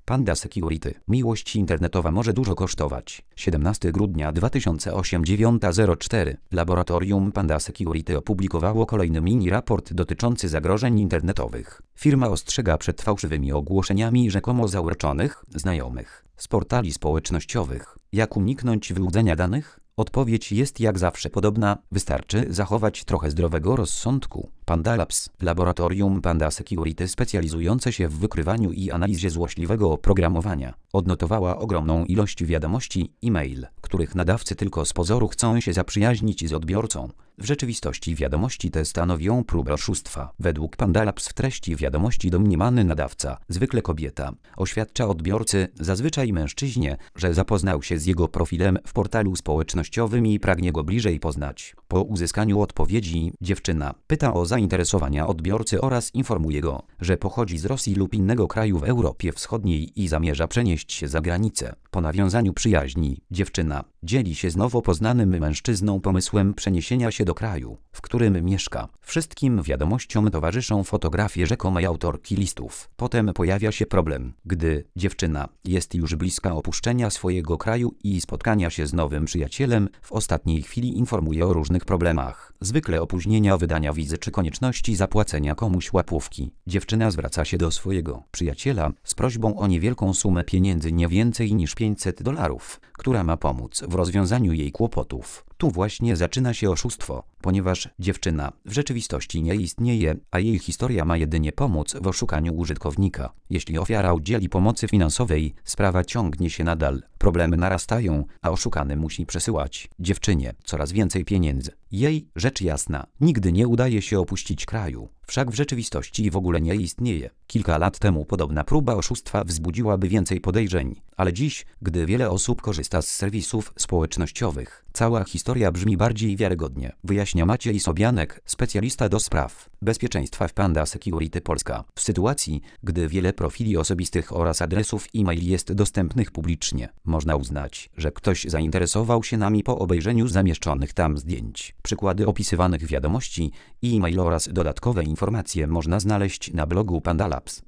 Panda Security. Miłość internetowa może dużo kosztować. 17 grudnia 2008 9:04. Laboratorium Panda Security opublikowało kolejny mini-raport dotyczący zagrożeń internetowych. Firma ostrzega przed fałszywymi ogłoszeniami rzekomo zauroczonych znajomych z portali społecznościowych. Jak uniknąć wyłudzenia danych? Odpowiedź jest jak zawsze podobna, wystarczy zachować trochę zdrowego rozsądku. Panda Labs, laboratorium Panda Security specjalizujące się w wykrywaniu i analizie złośliwego oprogramowania, odnotowała ogromną ilość wiadomości e-mail, których nadawcy tylko z pozoru chcą się zaprzyjaźnić z odbiorcą. W rzeczywistości wiadomości te stanowią próbę oszustwa. Według Panda Labs w treści wiadomości domniemany nadawca, zwykle kobieta, oświadcza odbiorcy, zazwyczaj mężczyźnie, że zapoznał się z jego profilem w portalu społecznościowym i pragnie go bliżej poznać. Po uzyskaniu odpowiedzi dziewczyna pyta o zainteresowania odbiorcy oraz informuje go, że pochodzi z Rosji lub innego kraju w Europie Wschodniej i zamierza przenieść się za granicę. Po nawiązaniu przyjaźni dziewczyna dzieli się z nowo poznanym mężczyzną pomysłem przeniesienia się do kraju, w którym mieszka. Wszystkim wiadomościom towarzyszą fotografie rzekomej autorki listów. Potem pojawia się problem, gdy dziewczyna jest już bliska opuszczenia swojego kraju i spotkania się z nowym przyjacielem, w ostatniej chwili informuje o różnych problemach, zwykle opóźnienia wydania wizy czy konieczności zapłacenia komuś łapówki. Dziewczyna zwraca się do swojego przyjaciela z prośbą o niewielką sumę pieniędzy, nie więcej niż $500, która ma pomóc w rozwiązaniu jej kłopotów. Tu właśnie zaczyna się oszustwo, ponieważ dziewczyna w rzeczywistości nie istnieje, a jej historia ma jedynie pomóc w oszukaniu użytkownika. Jeśli ofiara udzieli pomocy finansowej, sprawa ciągnie się nadal. Problemy narastają, a oszukany musi przesyłać dziewczynie coraz więcej pieniędzy. Jej, rzecz jasna, nigdy nie udaje się opuścić kraju, wszak w rzeczywistości w ogóle nie istnieje. Kilka lat temu podobna próba oszustwa wzbudziłaby więcej podejrzeń, ale dziś, gdy wiele osób korzysta z serwisów społecznościowych, cała historia brzmi bardziej wiarygodnie, wyjaśnia Maciej Sobianek, specjalista do spraw bezpieczeństwa w Panda Security Polska. W sytuacji, gdy wiele profili osobistych oraz adresów e-mail jest dostępnych publicznie, można uznać, że ktoś zainteresował się nami po obejrzeniu zamieszczonych tam zdjęć. Przykłady opisywanych wiadomości, e-mail oraz dodatkowe informacje można znaleźć na blogu Panda Labs.